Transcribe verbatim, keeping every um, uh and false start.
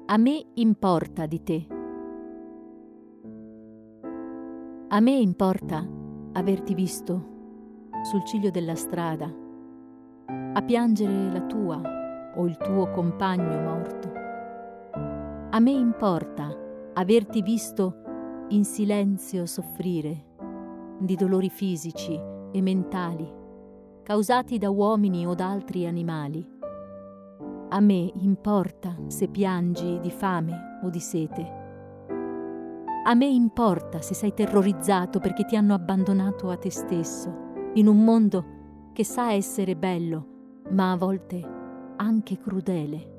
A me importa di te. A me importa averti visto sul ciglio della strada, a piangere la tua o il tuo compagno morto. A me importa averti visto in silenzio soffrire di dolori fisici e mentali causati da uomini o da altri animali. A me importa se piangi di fame o di sete. A me importa se sei terrorizzato perché ti hanno abbandonato a te stesso, in un mondo che sa essere bello, ma a volte anche crudele.